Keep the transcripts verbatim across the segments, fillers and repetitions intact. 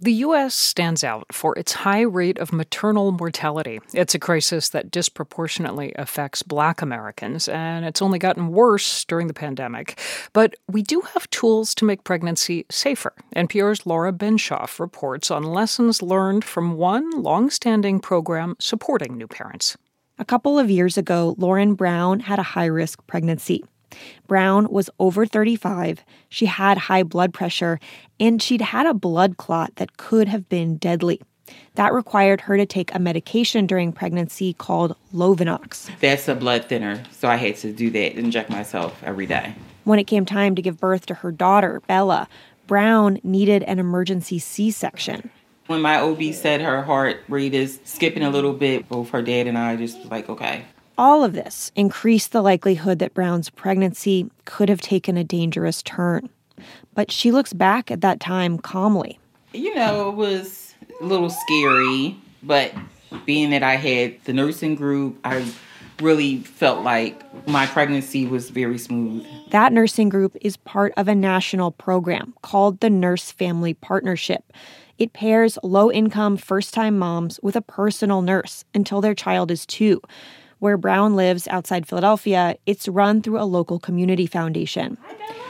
The U S stands out for its high rate of maternal mortality. It's a crisis that disproportionately affects Black Americans, and it's only gotten worse during the pandemic. But we do have tools to make pregnancy safer. N P R's Laura Benshoff reports on lessons learned from one long-standing program supporting new parents. A couple of years ago, Lauren Brown had a high-risk pregnancy. Brown was over thirty-five, she had high blood pressure, and she'd had a blood clot that could have been deadly. That required her to take a medication during pregnancy called Lovenox. That's a blood thinner, so I had to do that, inject myself every day. When it came time to give birth to her daughter, Bella, Brown needed an emergency C-section. When my O B said her heart rate is skipping a little bit, both her dad and I just was like, okay. All of this increased the likelihood that Brown's pregnancy could have taken a dangerous turn. But she looks back at that time calmly. You know, it was a little scary, but being that I had the nursing group, I really felt like my pregnancy was very smooth. That nursing group is part of a national program called the Nurse Family Partnership. It pairs low-income first-time moms with a personal nurse until their child is two. Where Brown lives outside Philadelphia, it's run through a local community foundation.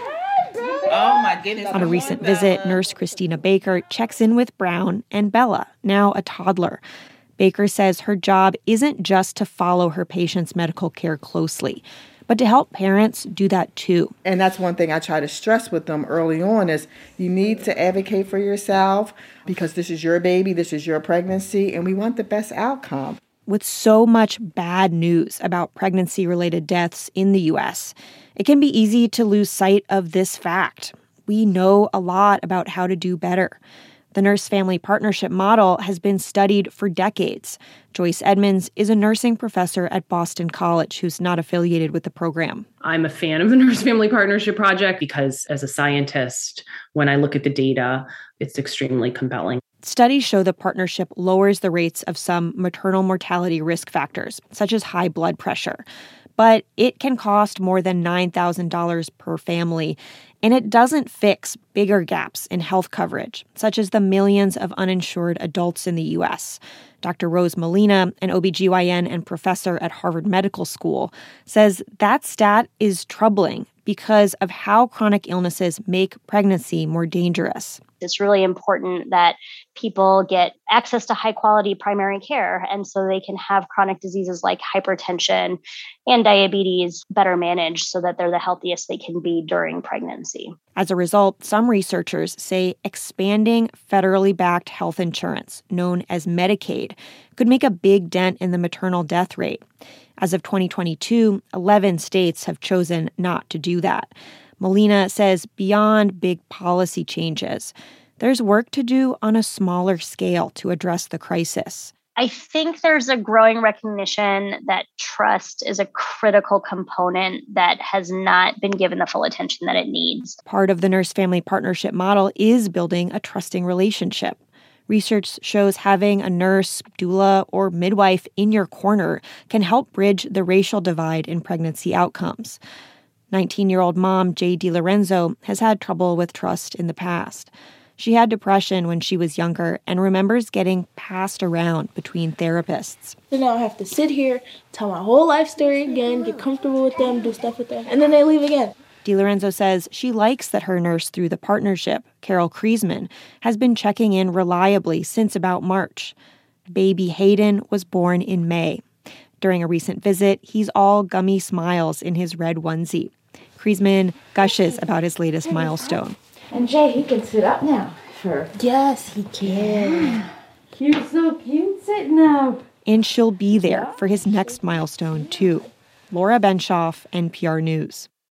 Oh, my goodness. On a recent visit, nurse Christina Baker checks in with Brown and Bella, now a toddler. Baker says her job isn't just to follow her patients' medical care closely, but to help parents do that too. And that's one thing I try to stress with them early on is you need to advocate for yourself because this is your baby, this is your pregnancy, and we want the best outcome. With so much bad news about pregnancy-related deaths in the U S, it can be easy to lose sight of this fact. We know a lot about how to do better. The nurse-family partnership model has been studied for decades. Joyce Edmonds is a nursing professor at Boston College who's not affiliated with the program. I'm a fan of the Nurse-Family Partnership Project because as a scientist, when I look at the data, it's extremely compelling. Studies show the partnership lowers the rates of some maternal mortality risk factors, such as high blood pressure. But it can cost more than nine thousand dollars per family, and it doesn't fix bigger gaps in health coverage, such as the millions of uninsured adults in the U S. Doctor Rose Molina, an O B G Y N and professor at Harvard Medical School, says that stat is troubling because of how chronic illnesses make pregnancy more dangerous. It's really important that people get access to high quality primary care, and so they can have chronic diseases like hypertension and diabetes better managed so that they're the healthiest they can be during pregnancy. As a result, some researchers say expanding federally backed health insurance, known as Medicaid, could make a big dent in the maternal death rate. As of twenty twenty-two, eleven states have chosen not to do that. Molina says beyond big policy changes, there's work to do on a smaller scale to address the crisis. I think there's a growing recognition that trust is a critical component that has not been given the full attention that it needs. Part of the nurse-family partnership model is building a trusting relationship. Research shows having a nurse, doula, or midwife in your corner can help bridge the racial divide in pregnancy outcomes. nineteen-year-old mom Jay DiLorenzo has had trouble with trust in the past. She had depression when she was younger and remembers getting passed around between therapists. Then I'll have to sit here, tell my whole life story again, get comfortable with them, do stuff with them, and then they leave again. DiLorenzo says she likes that her nurse through the partnership, Carol Kriesman, has been checking in reliably since about March. Baby Hayden was born in May. During a recent visit, he's all gummy smiles in his red onesie. Kriesman gushes about his latest milestone. And Jay, he can sit up now. Sure. Yes, he can. Cute, so cute sitting up. And she'll be there for his next milestone, too. Laura Benshoff, N P R News.